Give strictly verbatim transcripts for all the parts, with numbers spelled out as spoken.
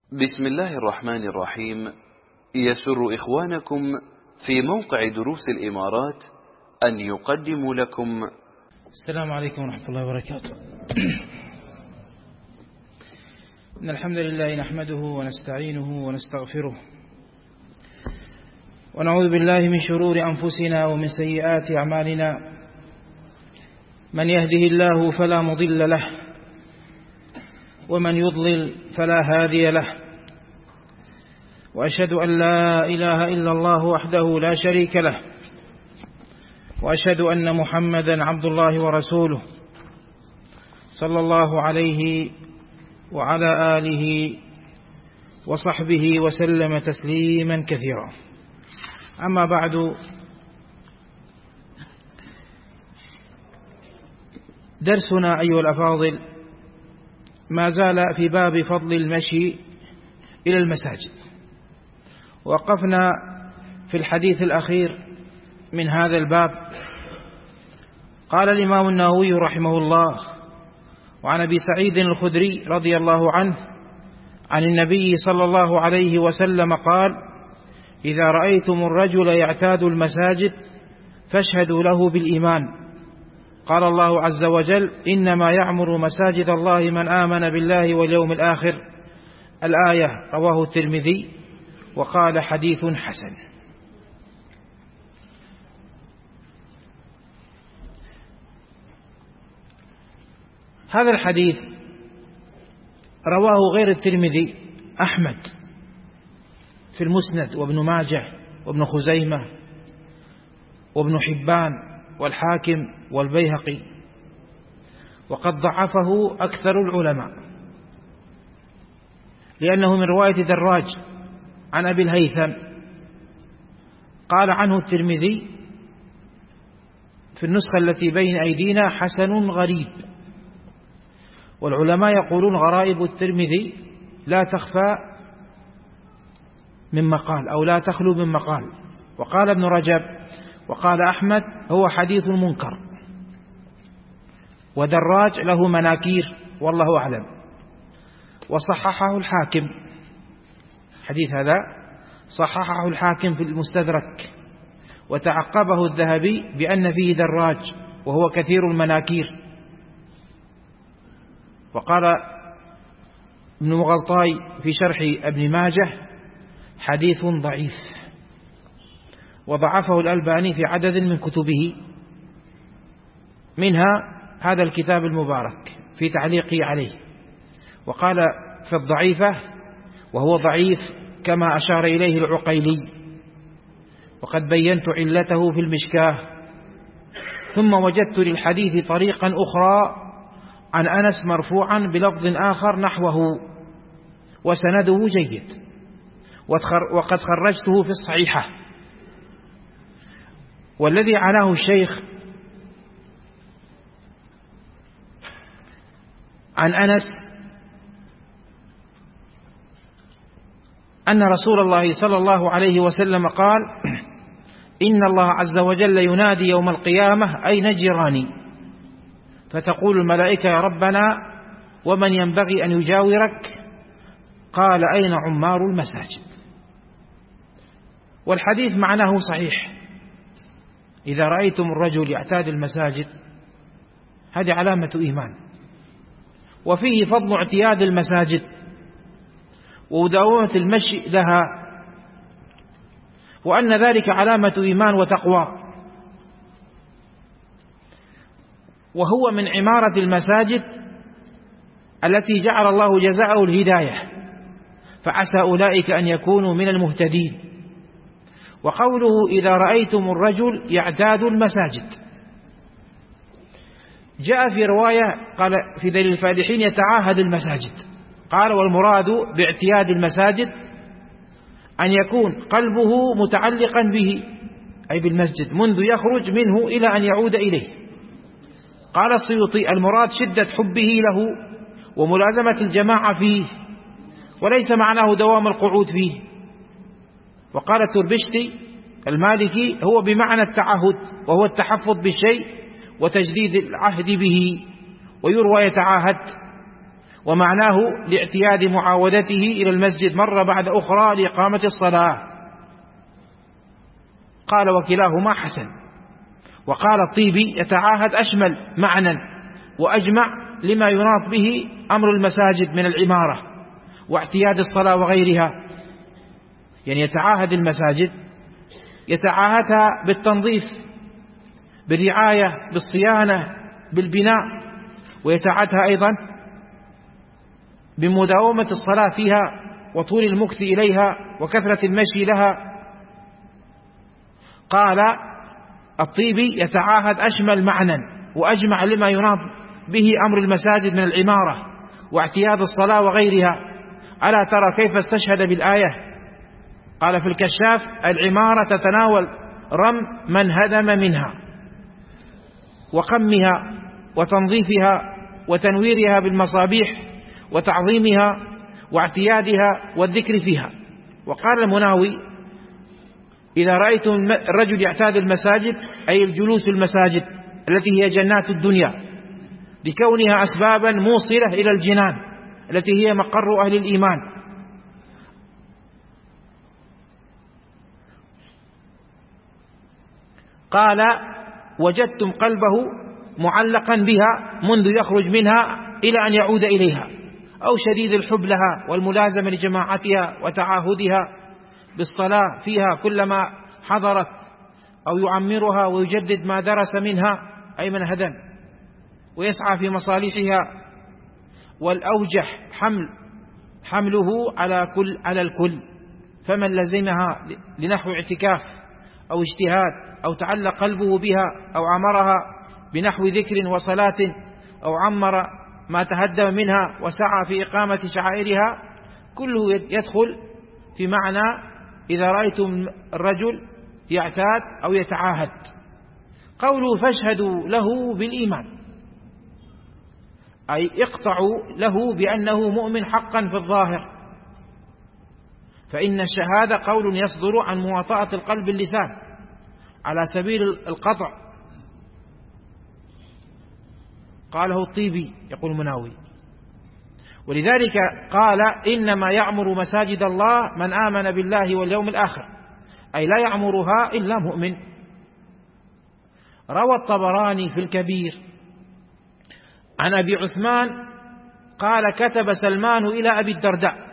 بسم الله الرحمن الرحيم. يسر إخوانكم في موقع دروس الإمارات أن يقدموا لكم السلام عليكم ورحمة الله وبركاته. إن الحمد لله نحمده ونستعينه ونستغفره ونعوذ بالله من شرور أنفسنا ومن سيئات أعمالنا. من يهده الله فلا مضل له ومن يضلل فلا هادي له، وأشهد أن لا إله إلا الله وحده لا شريك له، وأشهد أن محمدا عبد الله ورسوله صلى الله عليه وعلى آله وصحبه وسلم تسليما كثيرا. أما بعد، درسنا أيها الأفاضل ما زال في باب فضل المشي إلى المساجد. وقفنا في الحديث الأخير من هذا الباب. قال الإمام النووي رحمه الله: وعن أبي سعيد الخدري رضي الله عنه عن النبي صلى الله عليه وسلم قال: إذا رأيتم الرجل يعتاد المساجد فاشهدوا له بالإيمان. قال الله عز وجل: إنما يعمر مساجد الله من آمن بالله واليوم الآخر. الآية. رواه الترمذي وقال: حديث حسن. هذا الحديث رواه غير الترمذي أحمد في المسند، وابن ماجه، وابن خزيمة، وابن حبان، والحاكم، والبيهقي، وقد ضعفه أكثر العلماء لأنه من رواية دراج عن أبي الهيثم. قال عنه الترمذي في النسخة التي بين أيدينا: حسن غريب. والعلماء يقولون غرائب الترمذي لا تخفى من مقال أو لا تخلو من مقال. وقال ابن رجب وقال أحمد: هو حديث منكر. ودراج له مناكير والله أعلم. وصححه الحاكم، حديث هذا صححه الحاكم في المستدرك، وتعقبه الذهبي بأن فيه دراج وهو كثير المناكير. وقال ابن مغلطاي في شرح ابن ماجه: حديث ضعيف. وضعفه الألباني في عدد من كتبه، منها هذا الكتاب المبارك في تعليقه عليه. وقال في الضعيفة: وهو ضعيف كما أشار إليه العقيلي، وقد بينت علته في المشكاه. ثم وجدت للحديث طريقا أخرى عن أنس مرفوعا بلفظ آخر نحوه، وسنده جيد، وقد خرجته في الصحيحة. والذي عناه الشيخ عن أنس أن رسول الله صلى الله عليه وسلم قال: إن الله عز وجل ينادي يوم القيامة: أين جيراني؟ فتقول الملائكة: يا ربنا ومن ينبغي أن يجاورك؟ قال: أين عمار المساجد؟ والحديث معناه صحيح. إذا رأيتم الرجل يعتاد المساجد هذه علامة إيمان، وفيه فضل اعتياد المساجد ودوامة المشي لها، وأن ذلك علامة إيمان وتقوى. وهو من عمارة المساجد التي جعل الله جزاءه الهداية، فعسى أولئك أن يكونوا من المهتدين. وقوله: إذا رأيتم الرجل يعتاد المساجد، جاء في رواية قال في دليل الفالحين: يتعاهد المساجد. قال: والمراد باعتياد المساجد أن يكون قلبه متعلقا به، أي بالمسجد، منذ يخرج منه إلى أن يعود إليه. قال السيوطي: المراد شدة حبه له وملازمة الجماعة فيه، وليس معناه دوام القعود فيه. وقال التربشتي المالكي: هو بمعنى التعهد، وهو التحفظ بالشيء وتجديد العهد به. ويروى يتعاهد. ومعناه لاعتياد معاودته إلى المسجد مرة بعد أخرى لإقامة الصلاة. قال وكلاهما حسن. وقال الطيبي يتعاهد أشمل معنى وأجمع لما يناط به أمر المساجد من العمارة واعتياد الصلاة وغيرها. يعني يتعاهد المساجد، يتعاهدها بالتنظيف، بالرعاية، بالصيانة، بالبناء، ويتعاهدها أيضا بمداومة الصلاة فيها وطول المكث إليها وكثرة المشي لها. قال الطيبي يتعاهد أشمل معنى وأجمع لما يناط به أمر المساجد من العمارة واعتياد الصلاة وغيرها. ألا ترى كيف استشهد بالآية؟ قال في الكشاف العمارة تتناول رم من هدم منها وقمها وتنظيفها وتنويرها بالمصابيح وتعظيمها واعتيادها والذكر فيها. وقال المناوي إذا رأيتم الرجل يعتاد المساجد أي الجلوس المساجد التي هي جنات الدنيا لكونها أسبابا موصلة إلى الجنان التي هي مقر أهل الإيمان. قال وجدتم قلبه معلقا بها منذ يخرج منها إلى أن يعود إليها، أو شديد الحب لها والملازمة لجماعتها وتعاهدها بالصلاة فيها كلما حضرت، أو يعمرها ويجدد ما درس منها أي من هدم ويسعى في مصالحها. والأوجح حمل حمله على كل على الكل، فمن لزمها لنحو اعتكاف أو اجتهاد أو تعلق قلبه بها أو عمرها بنحو ذكر وصلاة أو عمر ما تهدم منها وسعى في إقامة شعائرها، كله يدخل في معنى إذا رأيتم الرجل يعتاد أو يتعاهد. قوله فاشهدوا له بالإيمان أي اقطعوا له بأنه مؤمن حقا في الظاهر، فإن الشهادة قول يصدر عن مواطأة القلب باللسان على سبيل القطع. قاله الطيبي يقول المناوي. ولذلك قال إنما يعمر مساجد الله من آمن بالله واليوم الآخر، أي لا يعمرها إلا مؤمن. روى الطبراني في الكبير عن أبي عثمان قال كتب سلمان إلى أبي الدرداء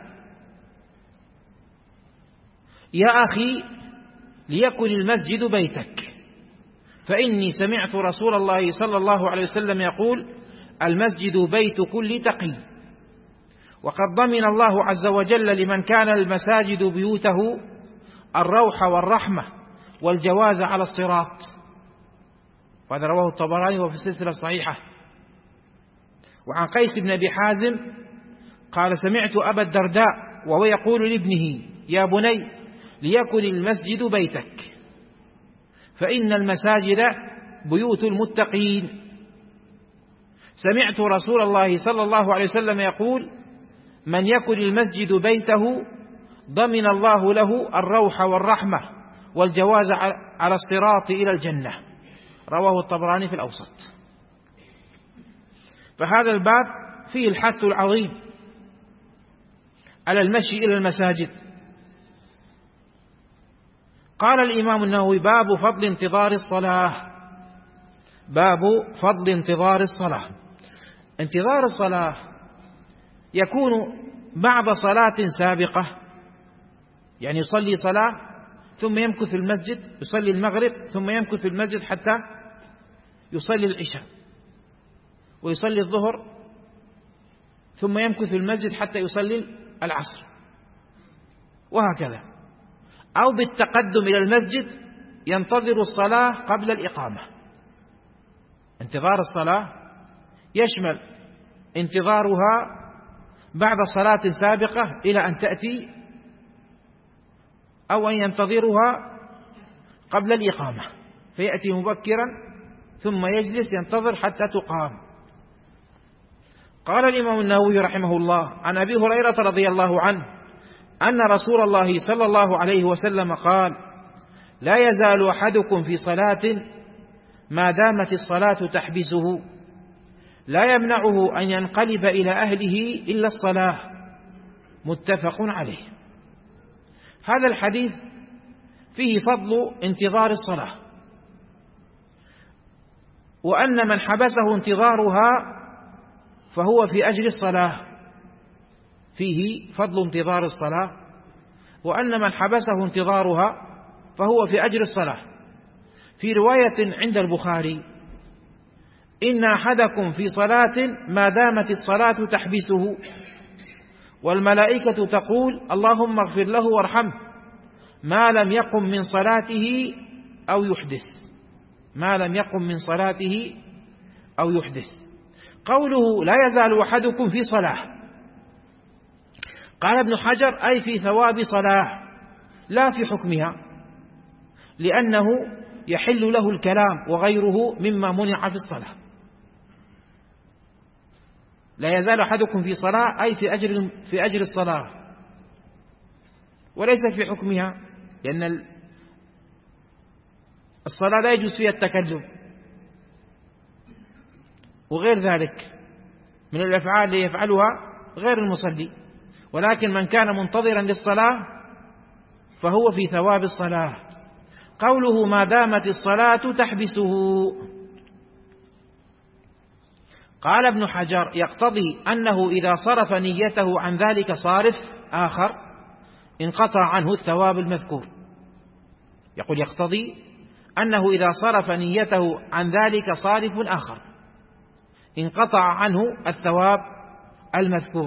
يا أخي ليكن المسجد بيتك، فإني سمعت رسول الله صلى الله عليه وسلم يقول المسجد بيت كل تقي، وقد ضمن الله عز وجل لمن كان المساجد بيوته الروح والرحمة والجواز على الصراط. وهذا رواه الطبراني وفي السلسلة الصحيحة. وعن قيس بن أبي حازم قال سمعت أبا الدرداء وهو يقول لابنه يا بني ليكن المسجد بيتك، فإن المساجد بيوت المتقين. سمعت رسول الله صلى الله عليه وسلم يقول من يكن المسجد بيته ضمن الله له الروح والرحمة والجواز على الصراط إلى الجنة. رواه الطبراني في الأوسط. فهذا الباب فيه الحث العظيم على المشي إلى المساجد. قال الإمام النووي باب فضل انتظار الصلاة. باب فضل انتظار الصلاة. انتظار الصلاة يكون بعد صلاة سابقة، يعني يصلي صلاة ثم يمكث في المسجد، يصلي المغرب ثم يمكث في المسجد حتى يصلي العشاء، ويصلي الظهر ثم يمكث في المسجد حتى يصلي العصر، وهكذا. أو بالتقدم إلى المسجد ينتظر الصلاة قبل الإقامة. انتظار الصلاة يشمل انتظارها بعد صلاة سابقة إلى أن تأتي، أو أن ينتظرها قبل الإقامة فيأتي مبكرا ثم يجلس ينتظر حتى تقام. قال الإمام النووي رحمه الله عن أبي هريرة رضي الله عنه أن رسول الله صلى الله عليه وسلم قال لا يزال أحدكم في صلاة ما دامت الصلاة تحبسه لا يمنعه أن ينقلب إلى أهله إلا الصلاة، متفق عليه. هذا الحديث فيه فضل انتظار الصلاة، وأن من حبسه انتظارها فهو في أجر الصلاة، فيه فضل انتظار الصلاة، وأن من حبسه انتظارها فهو في أجر الصلاة. في رواية عند البخاري: إن أحدكم في صلاة ما دامت الصلاة تحبسه والملائكة تقول اللهم اغفر له وارحمه ما لم يقم من صلاته أو يحدث، ما لم يقم من صلاته أو يحدث. قوله لا يزال أحدكم في صلاة، قال ابن حجر أي في ثواب صلاة لا في حكمها، لأنه يحل له الكلام وغيره مما منع في الصلاة. لا يزال أحدكم في صلاة أي في أجر, في أجر الصلاة، وليس في حكمها، لأن الصلاة لا يجوز فيها التكلم وغير ذلك من الأفعال التي يفعلها غير المصلي. ولكن من كان منتظرا للصلاة فهو في ثواب الصلاة. قوله ما دامت الصلاة تحبسه، قال ابن حجر يقتضي أنه إذا صرف نيته عن ذلك صارف آخر انقطع عنه الثواب المذكور. يقول يقتضي أنه إذا صرف نيته عن ذلك صارف آخر انقطع عنه الثواب المذكور.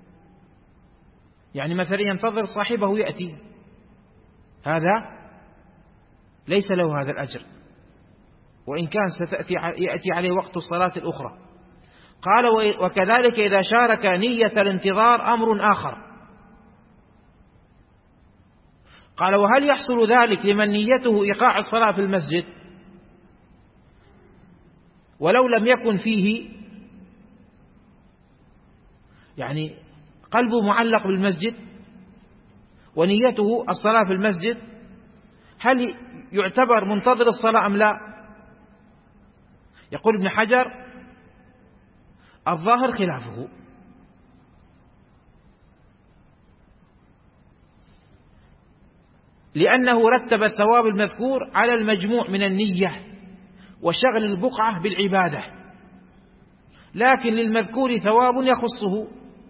يعني مثلا ينتظر صاحبه يأتي، هذا ليس له هذا الأجر، وإن كان ستأتي يأتي عليه وقت الصلاة الأخرى. قال وكذلك إذا شارك نية الانتظار أمر آخر. قال وهل يحصل ذلك لمن نيته إيقاع الصلاة في المسجد ولو لم يكن فيه، يعني قلبه معلق بالمسجد ونيته الصلاة في المسجد، هل يعتبر منتظر الصلاة أم لا؟ يقول ابن حجر الظاهر خلافه، لأنه رتب الثواب المذكور على المجموع من النية وشغل البقعة بالعبادة، لكن للمذكور ثواب يخصه.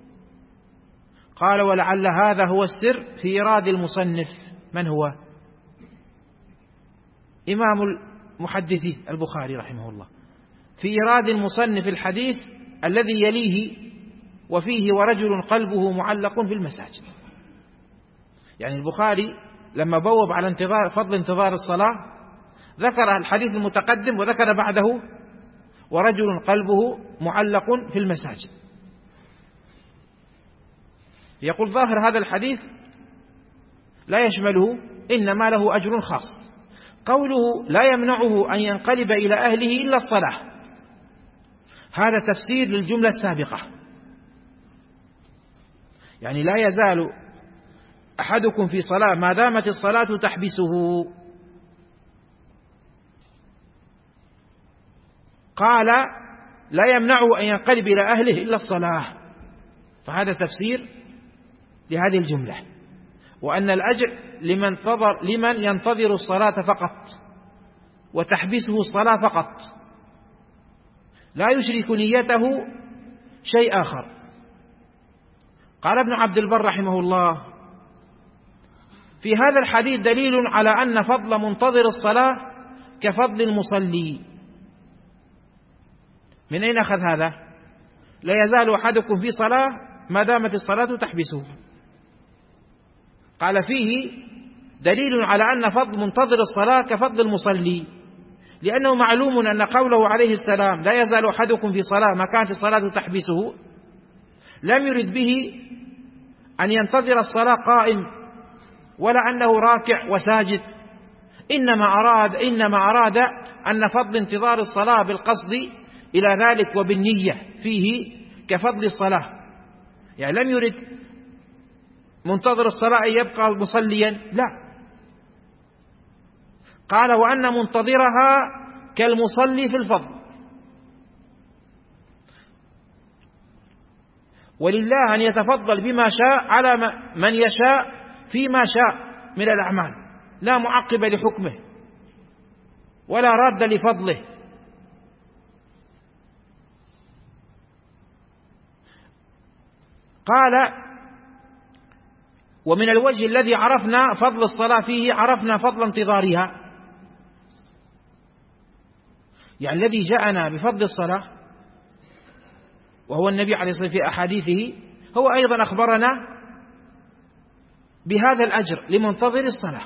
قال ولعل هذا هو السر في إيراد المصنف. من هو؟ إمام المحدثين البخاري رحمه الله، في إيراد المصنف الحديث الذي يليه وفيه ورجل قلبه معلق في المساجد. يعني البخاري لما بوب على انتظار فضل انتظار الصلاة ذكر الحديث المتقدم وذكر بعده ورجل قلبه معلق في المساجد. يقول ظاهر هذا الحديث لا يشمله، إنما له أجر خاص. قوله لا يمنعه أن ينقلب إلى أهله إلا الصلاة، هذا تفسير للجملة السابقة. يعني لا يزال أحدكم في صلاة ما دامت الصلاة تحبسه. قال لا يمنعه أن ينقلب إلى أهله إلا الصلاة، فهذا تفسير لهذه الجملة، وأن الأجر لمن, انتظر لمن ينتظر الصلاة فقط وتحبسه الصلاة فقط، لا يشرك نيته شيء آخر. قال ابن عبد البر رحمه الله في هذا الحديث دليل على أن فضل منتظر الصلاة كفضل المصلي. من أين أخذ هذا؟ لا يزال أحدكم في صلاة ما دامت الصلاة تحبسه. قال فيه دليل على أن فضل منتظر الصلاة كفضل المصلي، لأنه معلوم أن قوله عليه السلام لا يزال أحدكم في صلاة ما كانت الصلاة تحبسه لم يرد به أن ينتظر الصلاة قائم ولا أنه راكع وساجد، إنما أراد إنما أراد أن فضل انتظار الصلاة بالقصد إلى ذلك وبالنية فيه كفضل الصلاة. يعني لم يرد منتظر الصلاة أن يبقى مصليا، لا. قال وأن منتظرها كالمصلي في الفضل. ولله أن يتفضل بما شاء على من يشاء فيما شاء من الأعمال، لا معقب لحكمه ولا راد لفضله. قال: ومن الوجه الذي عرفنا فضل الصلاة فيه عرفنا فضل انتظارها، يعني الذي جاءنا بفضل الصلاة وهو النبي عليه الصلاة والسلام في أحاديثه هو أيضا أخبرنا بهذا الأجر لمنتظر الصلاة.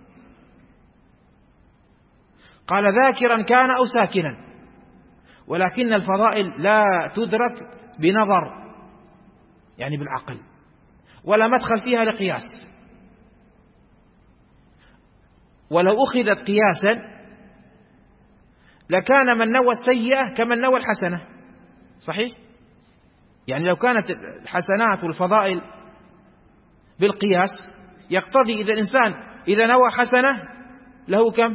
قال: ذاكرا كان أو ساكنا، ولكن الفضائل لا تدرك بنظر يعني بالعقل، ولا مدخل فيها لقياس. ولو أخذت قياسا لكان من نوى السيئة كمن نوى الحسنة، صحيح؟ يعني لو كانت الحسنات والفضائل بالقياس يقتضي إذا الإنسان إذا نوى حسنة له كم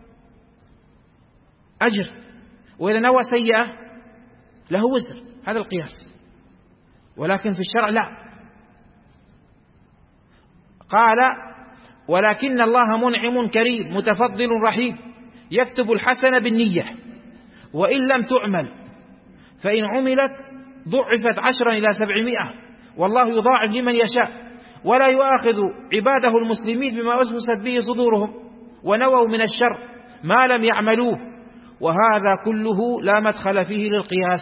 أجر، وإذا نوى سيئة له وزر، هذا القياس. ولكن في الشرع لا. قال: ولكن الله منعم كريم متفضل رحيم يكتب الحسنة بالنية، وإن لم تعمل فإن عملت ضعفت عشرا إلى سبعمائة، والله يضاعف لمن يشاء، ولا يؤاخذ عباده المسلمين بما وسوست به صدورهم ونووا من الشر ما لم يعملوه، وهذا كله لا مدخل فيه للقياس.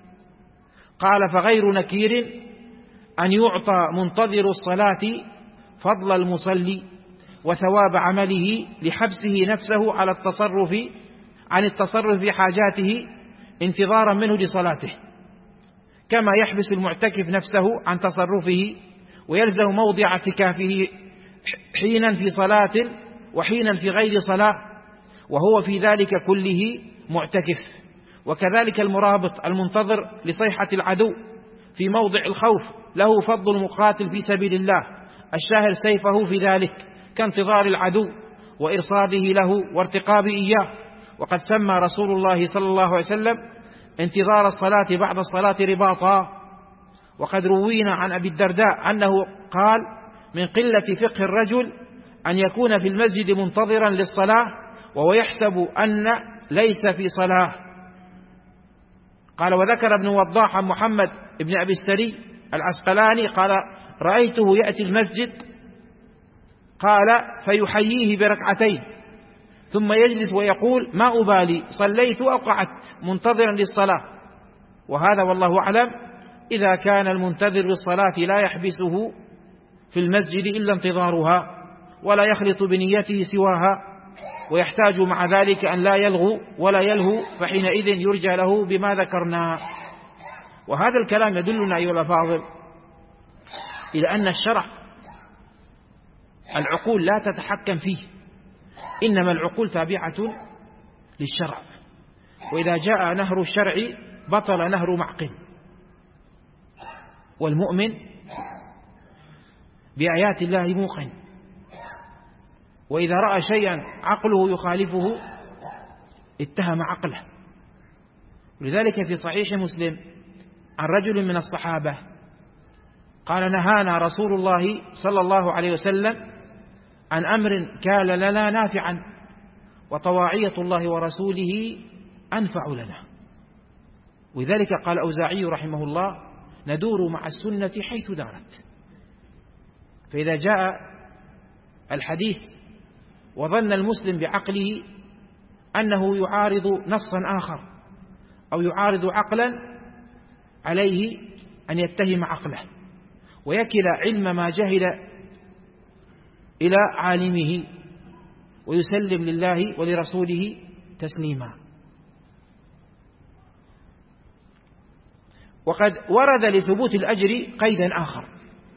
قال: فغير نكير أن يعطى منتظر الصلاة فضل المصلي وثواب عمله لحبسه نفسه على التصرف عن التصرف في حاجاته انتظارا منه لصلاته، كما يحبس المعتكف نفسه عن تصرفه ويلزم موضع اعتكافه حينا في صلاة وحينا في غير صلاة، وهو في ذلك كله معتكف. وكذلك المرابط المنتظر لصيحة العدو في موضع الخوف له فضل المقاتل في سبيل الله الشاهر سيفه في ذلك، كانتظار العدو وإرصاده له وارتقاب إياه. وقد سمى رسول الله صلى الله عليه وسلم انتظار الصلاة بعد الصلاة رباطا. وقد روينا عن أبي الدرداء أنه قال: من قلة فقه الرجل أن يكون في المسجد منتظرا للصلاة وهو يحسب أن ليس في صلاة. قال: وذكر ابن وضاح عن محمد ابن أبي السري العسقلاني قال: رأيته يأتي المسجد قال فيحييه بركعتين ثم يجلس ويقول: ما أبالي صليت أو قعدت منتظرا للصلاة. وهذا والله أعلم إذا كان المنتظر للصلاة لا يحبسه في المسجد إلا انتظارها ولا يخلط بنيته سواها، ويحتاج مع ذلك أن لا يلغو ولا يلهو، فحينئذ يرجى له بما ذكرنا. وهذا الكلام يدلنا أيها الأفاضل إلى أن الشرع العقول لا تتحكم فيه، إنما العقول تابعة للشرع، وإذا جاء نهر الشرع بطل نهر معقل. والمؤمن بآيات الله موقن، وإذا رأى شيئا عقله يخالفه اتهم عقله. ولذلك في صحيح مسلم عن رجل من الصحابة قال: نهانا رسول الله صلى الله عليه وسلم عن أمر كان لنا نافعا، وطواعية الله ورسوله أنفع لنا. ولذلك قال أوزاعي رحمه الله: ندور مع السنة حيث دارت. فإذا جاء الحديث وظن المسلم بعقله أنه يعارض نصا آخر أو يعارض عقلا، عليه أن يتهم عقله ويكل علم ما جهل إلى عالمه ويسلم لله ولرسوله تسليما. وقد ورد لثبوت الأجر قيدا آخر،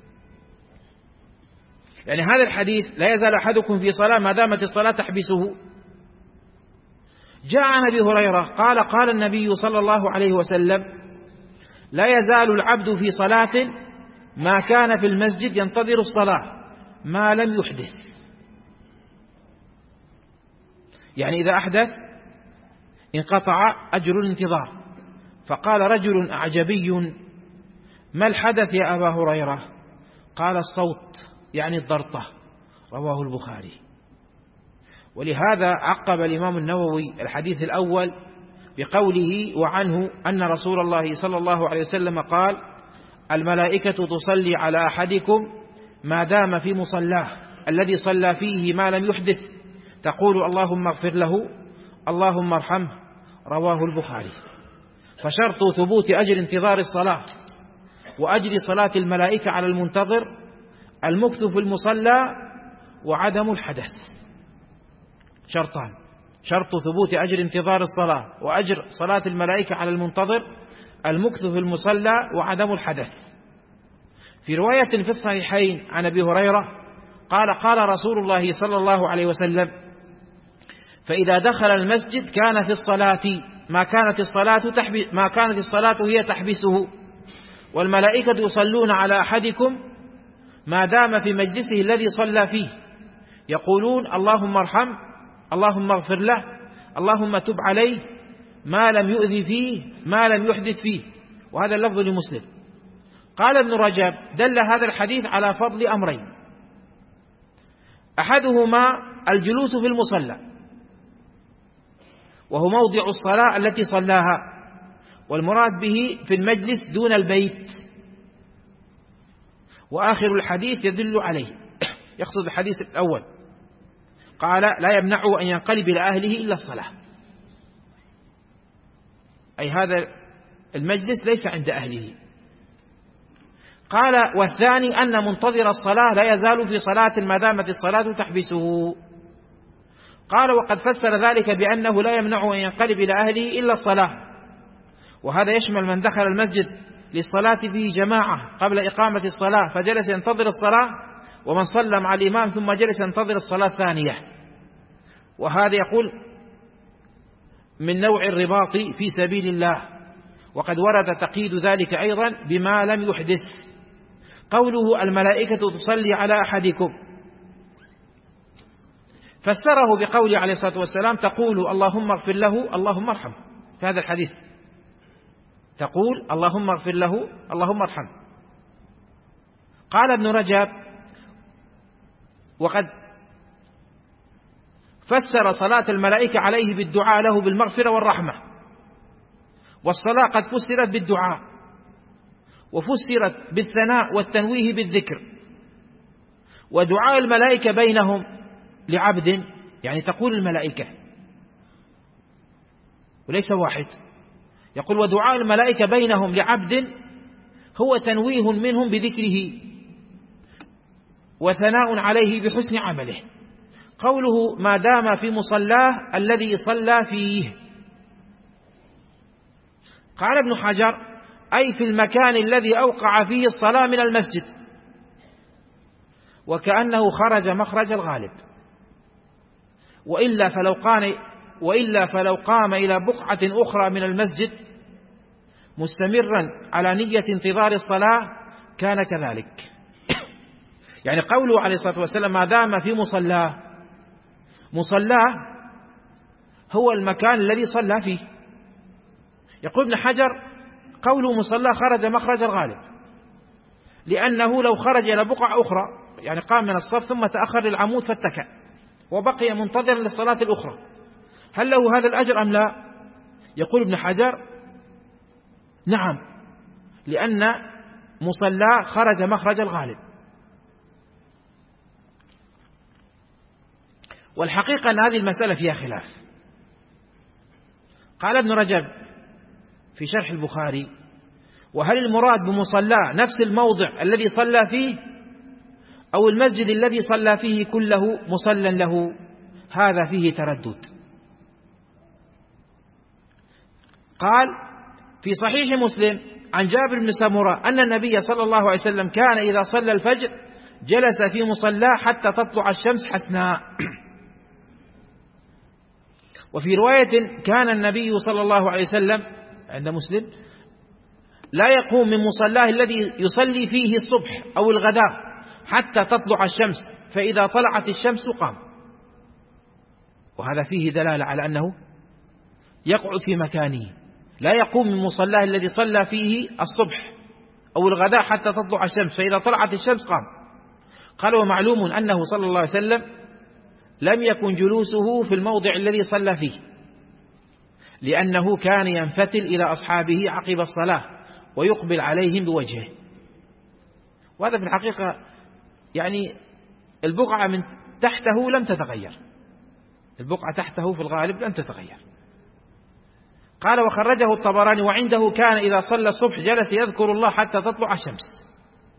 يعني هذا الحديث: لا يزال أحدكم في صلاة ما دامت الصلاة تحبسه. جاء عن أبي هريرة قال: قال النبي صلى الله عليه وسلم: لا يزال العبد في صلاة ما كان في المسجد ينتظر الصلاة ما لم يحدث. يعني إذا أحدث انقطع أجر الانتظار. فقال رجل أعجبي: ما الحدث يا أبا هريرة؟ قال الصوت يعني الضرطة، رواه البخاري. ولهذا عقب الإمام النووي الحديث الأول بقوله وعنه أن رسول الله صلى الله عليه وسلم قال الملائكة تصلي على أحدكم ما دام في مصلاه الذي صلى فيه ما لم يحدث، تقول اللهم اغفر له اللهم ارحمه، رواه البخاري. فشرط ثبوت أجر انتظار الصلاة وأجر صلاة الملائكة على المنتظر المكث في المصلى وعدم الحدث، شرطان: شرط ثبوت أجر انتظار الصلاة وأجر صلاة الملائكة على المنتظر المكث في المصلى وعدم الحدث. في رواية في الصحيحين عن أبي هريرة قال قال رسول الله صلى الله عليه وسلم فإذا دخل المسجد كان في الصلاة ما كانت الصلاة تحبس ما كانت الصلاة هي تحبسه، والملائكة يصلون على أحدكم ما دام في مجلسه الذي صلى فيه، يقولون اللهم ارحم اللهم اغفر له اللهم تب عليه ما لم يؤذي فيه ما لم يحدث فيه. وهذا اللفظ لمسلم. قال ابن رجب دل هذا الحديث على فضل أمرين: أحدهما الجلوس في المصلى وهو موضع الصلاة التي صلاها، والمراد به في المجلس دون البيت. وآخر الحديث يدل عليه، يقصد الحديث الأول، قال لا يمنعه أن ينقلب إلى أهله إلا الصلاة، أي هذا المجلس ليس عند أهله. قال والثاني أن منتظر الصلاة لا يزال في صلاة ما دامت الصلاة تحبسه. قال وقد فسر ذلك بأنه لا يمنع أن ينقلب إلى أهله إلا الصلاة، وهذا يشمل من دخل المسجد للصلاة فيه جماعة قبل إقامة الصلاة فجلس ينتظر الصلاة، ومن صلى مع الإمام ثم جلس ينتظر الصلاة الثانية. وهذا يقول من نوع الرباط في سبيل الله، وقد ورد تقييد ذلك أيضا بما لم يحدث. قوله الملائكة تصلي على أحدكم فسره بقوله عليه الصلاة والسلام تقول اللهم اغفر له اللهم ارحمه، في هذا الحديث تقول اللهم اغفر له اللهم ارحمه. قال ابن رجب وقد فسر صلاة الملائكة عليه بالدعاء له بالمغفرة والرحمة، والصلاة قد فسرت بالدعاء وفسرت بالثناء والتنويه بالذكر. ودعاء الملائكة بينهم لعبد يعني تقول الملائكة وليس واحد، يقول ودعاء الملائكة بينهم لعبد هو تنويه منهم بذكره وثناء عليه بحسن عمله. قوله ما دام في مصلاه الذي صلى فيه، قال ابن حجر أي في المكان الذي أوقع فيه الصلاة من المسجد، وكأنه خرج مخرج الغالب، وإلا فلو قام وإلا فلو قام إلى بقعة أخرى من المسجد مستمرا على نية انتظار الصلاة كان كذلك. يعني قوله عليه الصلاة والسلام ما دام في مصلاه، مصلاه هو المكان الذي صلى فيه. يقول ابن حجر قوله مصلاه خرج مخرج الغالب، لأنه لو خرج إلى بقعة أخرى يعني قام من الصف ثم تأخر للعمود فاتكأ وبقي منتظرا للصلاة الأخرى، هل له هذا الأجر أم لا؟ يقول ابن حجر نعم، لأن مصلاه خرج مخرج الغالب. والحقيقة أن هذه المسألة فيها خلاف. قال ابن رجب في شرح البخاري وهل المراد بمصلاه نفس الموضع الذي صلى فيه أو المسجد الذي صلى فيه كله مصلى له؟ هذا فيه تردد. قال في صحيح مسلم عن جابر بن سمرة أن النبي صلى الله عليه وسلم كان إذا صلى الفجر جلس في مصلاه حتى تطلع الشمس حسناء. وفي رواية كان النبي صلى الله عليه وسلم عند مسلم لا يقوم من مصلاه الذي يصلي فيه الصبح أو الغداء حتى تطلع الشمس، فإذا طلعت الشمس قام. وهذا فيه دلالة على أنه يقعد في مكانه، لا يقوم من مصلاه الذي صلى فيه الصبح أو الغداء حتى تطلع الشمس، فإذا طلعت الشمس قام. قال ومعلوم أنه صلى الله عليه وسلم لم يكن جلوسه في الموضع الذي صلى فيه، لأنه كان ينفتل إلى أصحابه عقب الصلاة ويقبل عليهم بوجهه. وهذا في الحقيقة يعني البقعة من تحته لم تتغير، البقعة تحته في الغالب لم تتغير. قال وخرجه الطبراني وعنده كان إذا صلى الصبح جلس يذكر الله حتى تطلع الشمس.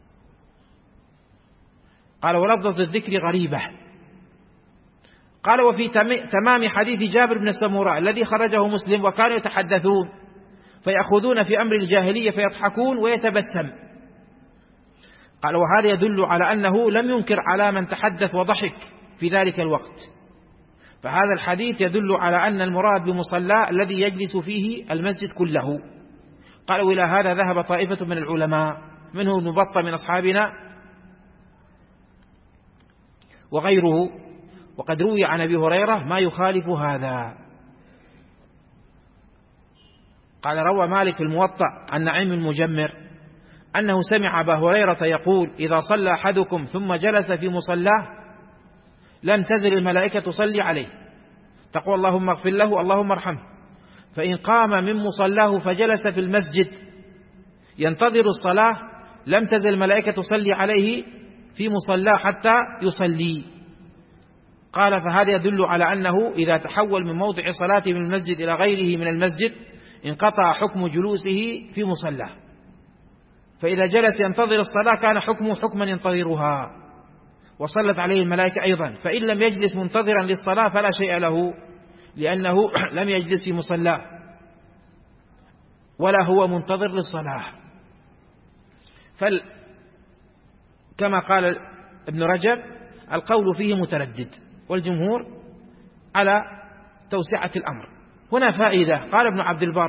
قال ولفظة الذكر غريبة. قال وفي تمام حديث جابر بن سمورة الذي خرجه مسلم وكانوا يتحدثون فيأخذون في أمر الجاهلية فيضحكون ويتبسم. قال وهذا يدل على أنه لم ينكر على من تحدث وضحك في ذلك الوقت، فهذا الحديث يدل على أن المراد بمصلى الذي يجلس فيه المسجد كله. قال وإلى هذا ذهب طائفة من العلماء منه ابن بطة من أصحابنا وغيره، وقد روي عن أبي هريرة ما يخالف هذا. قال روى مالك في الموطأ عن نعيم المجمر أنه سمع أبا هريرة يقول إذا صلى أحدكم ثم جلس في مصلاه لم تزل الملائكة تصلي عليه تقول اللهم اغفر له اللهم ارحمه، فإن قام من مصلاه فجلس في المسجد ينتظر الصلاة لم تزل الملائكة تصلي عليه في مصلاه حتى يصلي. قال فهذا يدل على أنه إذا تحول من موضع صلاته من المسجد إلى غيره من المسجد انقطع حكم جلوسه في مصلاه، فإذا جلس ينتظر الصلاة كان حكمه حكما ينتظرها وصلت عليه الملائكة أيضا. فإن لم يجلس منتظرا للصلاة فلا شيء له، لأنه لم يجلس في مصلاه ولا هو منتظر للصلاة. فل كما قال ابن رجب القول فيه متردد والجمهور على توسعة الأمر. هنا فائدة. قال ابن عبد البر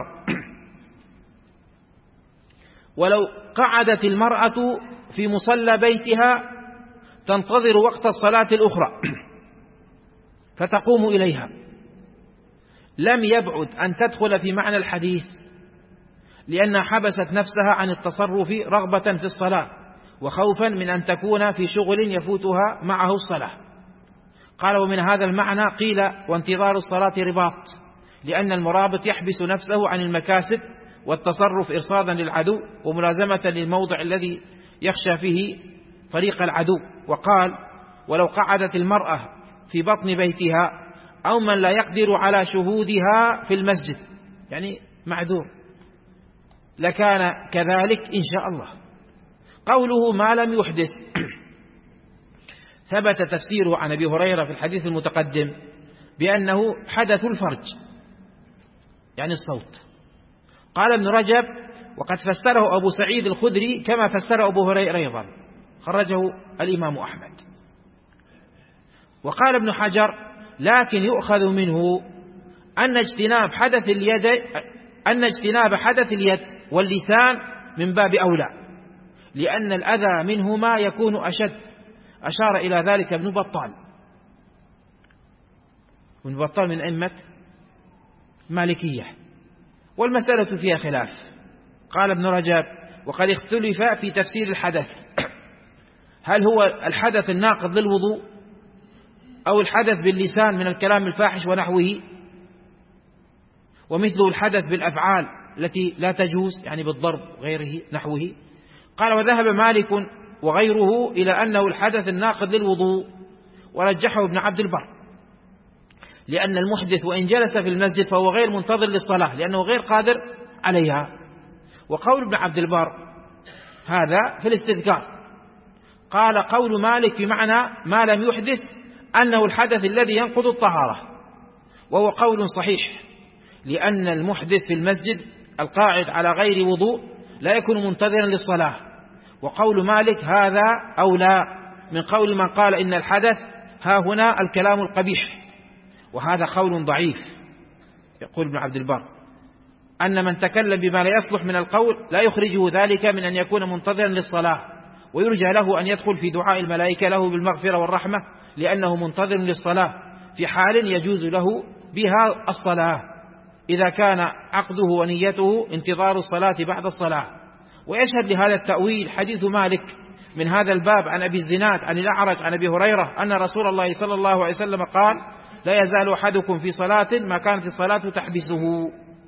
ولو قعدت المرأة في مصلى بيتها تنتظر وقت الصلاة الأخرى فتقوم إليها لم يبعد أن تدخل في معنى الحديث، لأنها حبست نفسها عن التصرف رغبة في الصلاة وخوفا من أن تكون في شغل يفوتها معه الصلاة. قال ومن هذا المعنى قيل وانتظار الصلاة رباط، لأن المرابط يحبس نفسه عن المكاسب والتصرف إرصادا للعدو وملازمة للموضع الذي يخشى فيه طريق العدو. وقال ولو قعدت المرأة في بطن بيتها أو من لا يقدر على شهودها في المسجد يعني معذور لكان كذلك إن شاء الله. قوله ما لم يحدث ثبت تفسيره عن أبي هريرة في الحديث المتقدم بأنه حدث الفرج يعني الصوت. قال ابن رجب وقد فسره أبو سعيد الخدري كما فسر أبو هريرة أيضا، خرجه الإمام أحمد. وقال ابن حجر لكن يؤخذ منه أن اجتناب حدث اليد أن اجتناب حدث اليد واللسان من باب أولى، لأن الأذى منهما يكون أشد. أشار إلى ذلك ابن بطال، ابن بطال من أئمة مالكية، والمسألة فيها خلاف. قال ابن رجب وقد اختلف في تفسير الحدث، هل هو الحدث الناقض للوضوء أو الحدث باللسان من الكلام الفاحش ونحوه، ومثله الحدث بالأفعال التي لا تجوز يعني بالضرب غيره نحوه. قال وذهب مالك وغيره إلى أنه الحدث الناقض للوضوء، ورجحه ابن عبد البر، لأن المحدث وإن جلس في المسجد فهو غير منتظر للصلاة لأنه غير قادر عليها. وقول ابن عبد البر هذا في الاستذكار. قال قول مالك في معنى ما لم يحدث أنه الحدث الذي ينقض الطهارة، وهو قول صحيح، لأن المحدث في المسجد القاعد على غير وضوء لا يكون منتظرا للصلاة. وقول مالك هذا أولى من قول من قال إن الحدث ها هنا الكلام القبيح، وهذا قول ضعيف. يقول ابن عبد البر أن من تكلم بما لا يصلح من القول لا يخرجه ذلك من أن يكون منتظرا للصلاة، ويرجى له أن يدخل في دعاء الملائكة له بالمغفرة والرحمة لأنه منتظر للصلاة في حال يجوز له بها الصلاة إذا كان عقده ونيته انتظار الصلاة بعد الصلاة. ويشهد لهذا التأويل حديث مالك من هذا الباب عن أبي الزناد عن الأعرج عن أبي هريرة أن رسول الله صلى الله عليه وسلم قال: لا يزال أحدكم في صلاة ما كانت الصلاة تحبسه،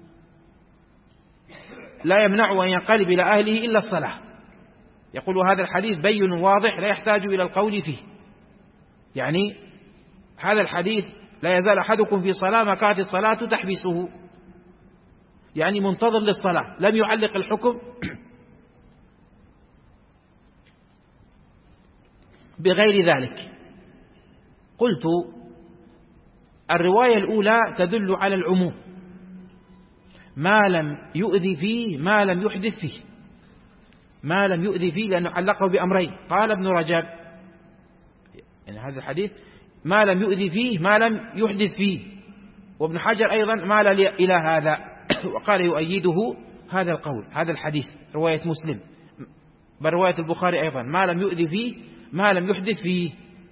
لا يمنع أن ينقلب إلى أهله إلا الصلاة. يقول هذا الحديث بين واضح لا يحتاج إلى القول فيه، يعني هذا الحديث لا يزال أحدكم في صلاة ما كانت الصلاة تحبسه، يعني منتظر للصلاة، لم يعلق الحكم بغير ذلك. قلت: الرواية الأولى تدل على العموم، ما لم يؤذي فيه ما لم يحدث فيه، ما لم يؤذي فيه لأنه علقه بأمرين. قال ابن رجب يعني هذا الحديث ما لم يؤذي فيه ما لم يحدث فيه، وابن حجر أيضا مال إلى هذا وقال يؤيده هذا القول هذا الحديث رواية مسلم برواية البخاري أيضا ما لم يؤذي فيه ما لم يحدث فيه،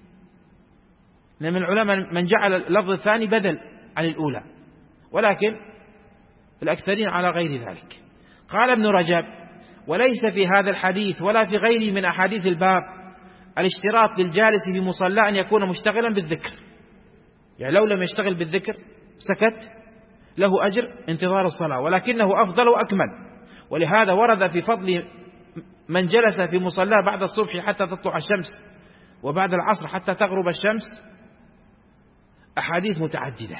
من العلماء من جعل اللفظ الثاني بدل عن الأولى، ولكن الأكثرين على غير ذلك. قال ابن رجب: وليس في هذا الحديث ولا في غيره من أحاديث الباب الاشتراط للجالس في مصلى أن يكون مشتغلا بالذكر، يعني لو لم يشتغل بالذكر سكت له أجر انتظار الصلاة، ولكنه أفضل وأكمل. ولهذا ورد في فضل من جلس في مصلى بعد الصبح حتى تطلع الشمس وبعد العصر حتى تغرب الشمس أحاديث متعددة.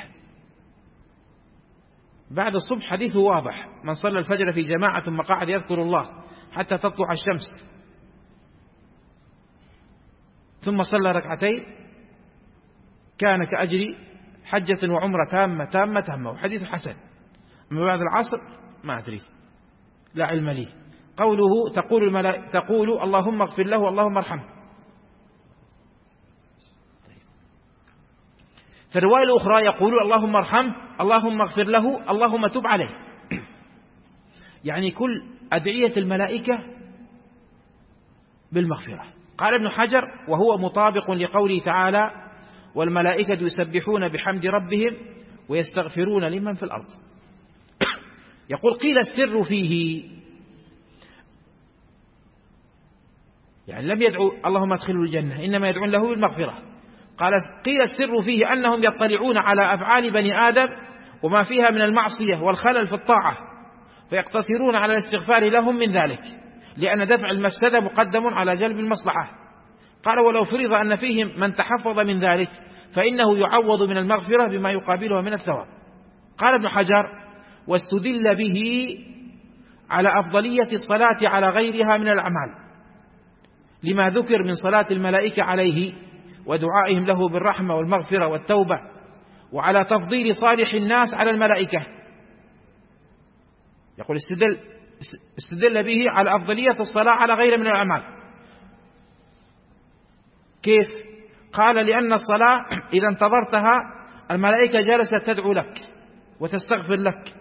بعد الصبح حديثه واضح: من صلى الفجر في جماعة ثم قعد يذكر الله حتى تطلع الشمس ثم صلى ركعتين كان كأجر حجة وعمرة تامة تامة تامة، وحديث حسن. أما بعد العصر ما أدري، لا علم لي. قوله تقول الملائكة تقول اللهم اغفر له اللهم ارحمه. في الرواية الأخرى يقول اللهم ارحمه اللهم اغفر له اللهم تب عليه، يعني كل أدعية الملائكة بالمغفرة. قال ابن حجر: وهو مطابق لقوله تعالى: والملائكة يسبحون بحمد ربهم ويستغفرون لمن في الأرض. يقول: قيل السر فيه، يعني لم يدعو اللهم ادخلوا الجنة إنما يدعون له بالمغفرة. قال: قيل السر فيه أنهم يطلعون على أفعال بني آدم وما فيها من المعصية والخلل في الطاعة فيقتصرون على الاستغفار لهم من ذلك، لأن دفع المفسدة مقدم على جلب المصلحة. قال: ولو فرض أن فيهم من تحفظ من ذلك فإنه يعوض من المغفرة بما يقابلها من الثواب. قال ابن حجر: واستدل به على أفضلية الصلاة على غيرها من الأعمال لما ذكر من صلاة الملائكة عليه ودعائهم له بالرحمة والمغفرة والتوبة، وعلى تفضيل صالح الناس على الملائكة. يقول استدل, استدل به على أفضلية الصلاة على غير من الأعمال. كيف؟ قال: لأن الصلاة إذا انتظرتها الملائكة جلست تدعو لك وتستغفر لك.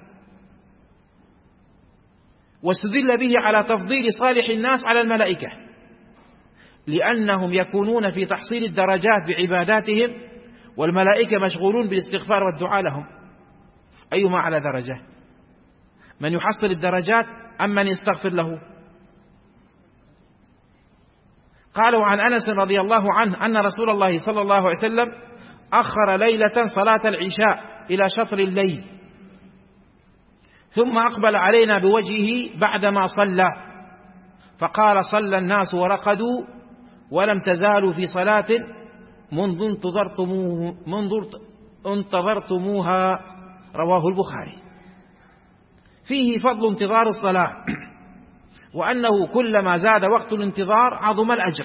واستدل به على تفضيل صالح الناس على الملائكة لأنهم يكونون في تحصيل الدرجات بعباداتهم والملائكة مشغولون بالاستغفار والدعاء لهم. أيهما على درجة؟ من يحصل الدرجات أم من يستغفر له؟ قالوا عن أنس رضي الله عنه أن رسول الله صلى الله عليه وسلم أخر ليلة صلاة العشاء إلى شطر الليل ثم أقبل علينا بوجهه بعدما صلى فقال: صلى الناس ورقدوا ولم تزالوا في صلاة منذ انتظرتموه منذ انتظرتموها. رواه البخاري. فيه فضل انتظار الصلاة، وأنه كلما زاد وقت الانتظار عظم الأجر،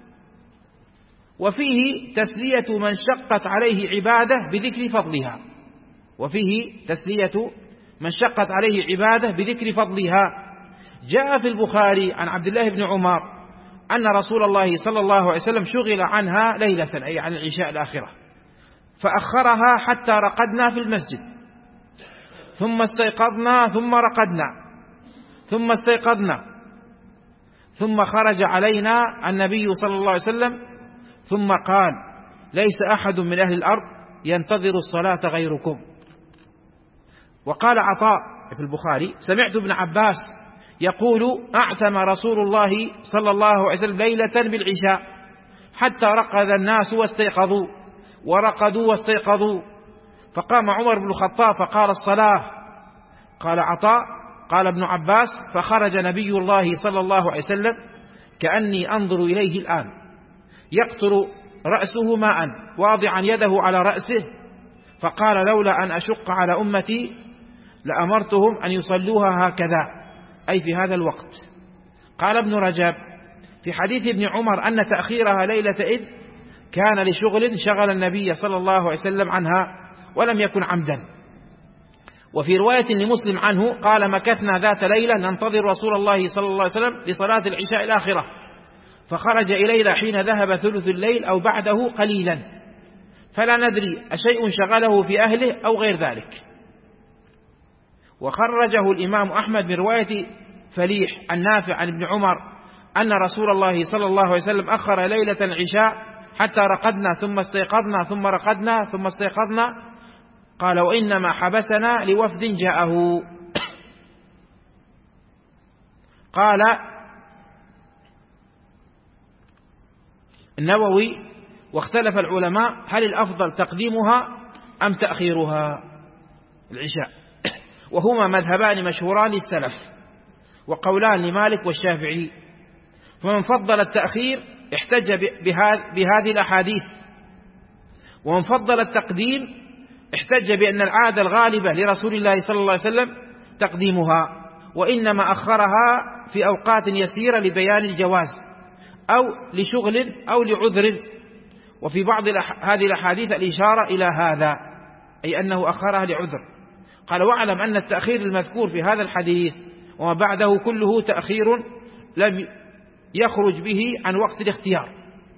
وفيه تسلية من شقت عليه عبادة بذكر فضلها وفيه تسلية من شقت عليه عبادة بذكر فضلها. جاء في البخاري عن عبد الله بن عمر أن رسول الله صلى الله عليه وسلم شغل عنها ليلة، أي عن العشاء الآخرة، فأخرها حتى رقدنا في المسجد ثم استيقظنا ثم رقدنا ثم استيقظنا ثم خرج علينا النبي صلى الله عليه وسلم ثم قال: ليس أحد من أهل الأرض ينتظر الصلاة غيركم. وقال عطاء في البخاري: سمعت ابن عباس يقول: أعتم رسول الله صلى الله عليه وسلم ليلة بالعشاء حتى رقد الناس واستيقظوا ورقدوا واستيقظوا، فقام عمر بن الخطاب فقال: الصلاة. قال عطاء: قال ابن عباس: فخرج نبي الله صلى الله عليه وسلم كأني أنظر إليه الآن يقطر رأسه ماء واضعا يده على رأسه، فقال: لولا أن أشق على أمتي لأمرتهم أن يصلوها هكذا، أي في هذا الوقت. قال ابن رجب في حديث ابن عمر أن تأخيرها ليلة إذ كان لشغل شغل النبي صلى الله عليه وسلم عنها ولم يكن عمدا. وفي رواية لمسلم عنه قال: مكثنا ذات ليلة ننتظر رسول الله صلى الله عليه وسلم لصلاة العشاء الآخرة، فخرج إلينا حين ذهب ثلث الليل أو بعده قليلا، فلا ندري أشيء شغله في أهله أو غير ذلك. وخرجه الإمام أحمد من رواية فليح النافع عن ابن عمر أن رسول الله صلى الله عليه وسلم أخر ليلة العشاء حتى رقدنا ثم استيقظنا ثم رقدنا ثم استيقظنا. قال: وإنما حبسنا لوفد جاءه. قال النووي: واختلف العلماء هل الأفضل تقديمها أم تأخيرها العشاء، وهما مذهبان مشهوران للسلف وقولان لمالك والشافعي، فمن فضل التأخير احتج بهذه الأحاديث، ومن فضل التقديم احتج بأن العادة الغالبة لرسول الله صلى الله عليه وسلم تقديمها، وإنما أخرها في أوقات يسيرة لبيان الجواز أو لشغل أو لعذر. وفي بعض هذه الأحاديث الإشارة إلى هذا، أي أنه أخرها لعذر. قال: واعلم أن التأخير المذكور في هذا الحديث وما بعده كله تأخير لم يخرج به عن وقت الاختيار.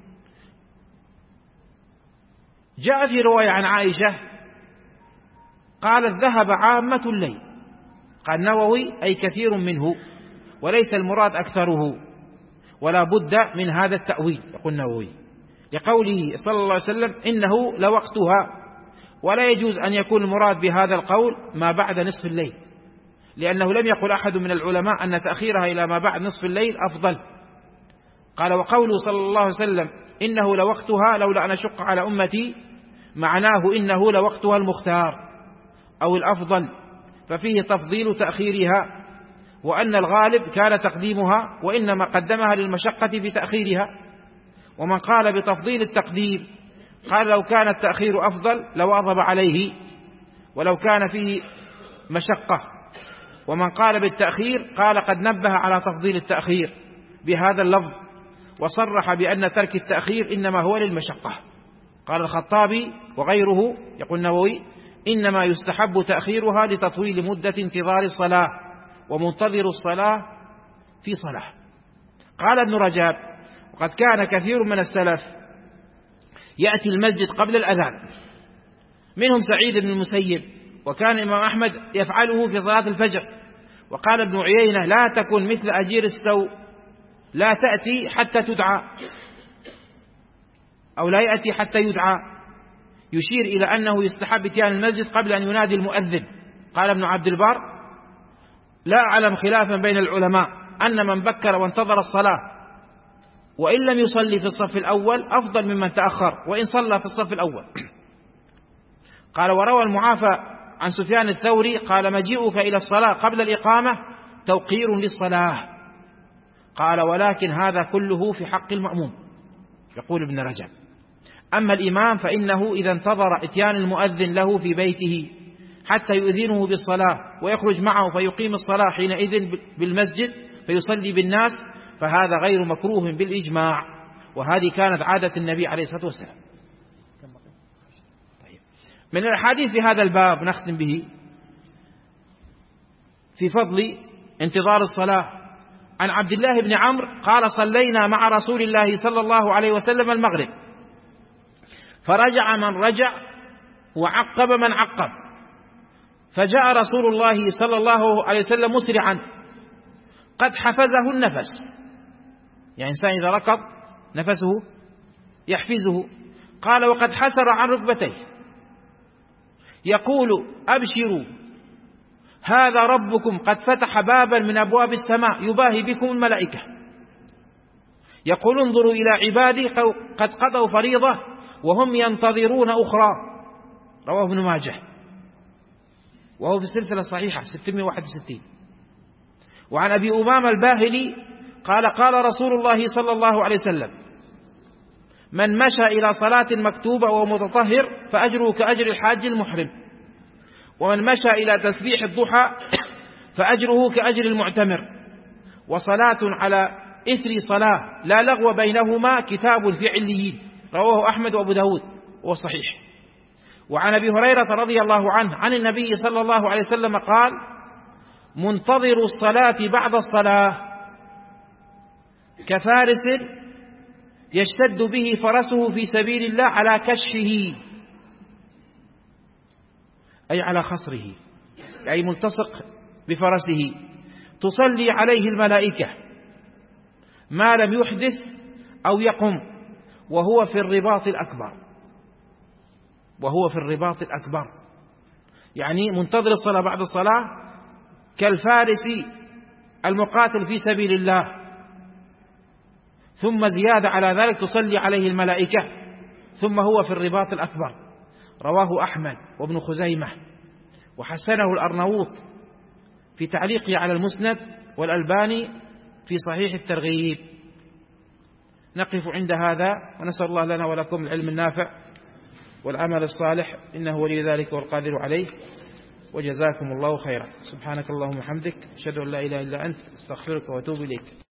جاء في رواية عن عائشة قالت: ذهب عامة الليل. قال النووي: أي كثير منه، وليس المراد أكثره، ولا بد من هذا التأويل. يقول النووي لقوله صلى الله عليه وسلم: إنه لوقتها، ولا يجوز أن يكون المراد بهذا القول ما بعد نصف الليل، لأنه لم يقل أحد من العلماء أن تأخيرها إلى ما بعد نصف الليل أفضل. قال: وقوله صلى الله عليه وسلم: إنه لوقتها لولا أن أشق على أمتي، معناه إنه لوقتها المختار أو الأفضل، ففيه تفضيل تأخيرها، وأن الغالب كان تقديمها، وإنما قدمها للمشقة في تأخيرها. ومن قال بتفضيل التقديم قال: لو كان التأخير أفضل لواظب عليه ولو كان فيه مشقة. ومن قال بالتأخير قال: قد نبه على تفضيل التأخير بهذا اللفظ، وصرح بأن ترك التأخير إنما هو للمشقة. قال الخطابي وغيره، يقول النووي: إنما يستحب تأخيرها لتطويل مدة انتظار الصلاة، ومنتظر الصلاة في صلاة. قال ابن رجب: وقد كان كثير من السلف يأتي المسجد قبل الأذان، منهم سعيد بن المسيب، وكان الإمام أحمد يفعله في صلاة الفجر. وقال ابن عيينة: لا تكن مثل أجير السوء، لا تأتي حتى تدعى، أو لا يأتي حتى يدعى، يشير إلى أنه يستحب اتيان المسجد قبل أن ينادي المؤذن. قال ابن عبد البر: لا أعلم خلافا بين العلماء أن من بكر وانتظر الصلاة وإن لم يصلي في الصف الأول أفضل ممن تأخر وإن صلى في الصف الأول. قال: وروى المعافى عن سفيان الثوري قال: مجيئك إلى الصلاة قبل الإقامة توقير للصلاة. قال: ولكن هذا كله في حق المأموم. يقول ابن رجب: أما الإمام فإنه إذا انتظر اتيان المؤذن له في بيته حتى يؤذنه بالصلاة ويخرج معه فيقيم الصلاة حينئذ بالمسجد فيصلي بالناس، فهذا غير مكروه بالإجماع، وهذه كانت عادة النبي عليه الصلاة والسلام. طيب. من الأحاديث في هذا الباب نختم به في فضل انتظار الصلاة. عن عبد الله بن عمرو قال: صلينا مع رسول الله صلى الله عليه وسلم المغرب، فرجع من رجع وعقب من عقب، فجاء رسول الله صلى الله عليه وسلم مسرعا قد حفزه النفس، يعني إنسان إذا ركض نفسه يحفزه. قال: وقد حسر عن ركبتيه يقول: أبشروا هذا ربكم قد فتح بابا من أبواب السماء يباهي بكم الملائكة، يقول انظروا إلى عبادي قد قضوا فريضة وهم ينتظرون أخرى. رواه ابن ماجه وهو في السلسلة الصحيحة ستمائة وواحد وستين. وعن أبي أمامة الباهلي قال قال رسول الله صلى الله عليه وسلم: من مشى إلى صلاة مكتوبة ومتطهر فأجره كأجر الحاج المحرم، ومن مشى إلى تسبيح الضحى فأجره كأجر المعتمر، وصلاة على إثر صلاة لا لغو بينهما كتاب في عليين. رواه أحمد وأبو داود وصحيح. وعن أبي هريرة رضي الله عنه عن النبي صلى الله عليه وسلم قال: منتظر الصلاة بعد الصلاة كفارس يشتد به فرسه في سبيل الله على كشحه، أي على خصره، أي ملتصق بفرسه، تصلي عليه الملائكة ما لم يحدث أو يقم، وهو في الرباط الأكبر، وهو في الرباط الأكبر، يعني منتظر الصلاة بعد الصلاة كالفارس المقاتل في سبيل الله، ثم زيادة على ذلك تصلي عليه الملائكة، ثم هو في الرباط الأكبر. رواه أحمد وابن خزيمة وحسنه الأرنوط في تعليقه على المسند، والألباني في صحيح الترغيب. نقف عند هذا ونسأل الله لنا ولكم العلم النافع والعمل الصالح، إنه ولي ذلك والقادر عليه، وجزاكم الله خيرا. سبحانك اللهم وبحمدك، أشهد أن لا إله إلا أنت، أستغفرك وأتوب إليك.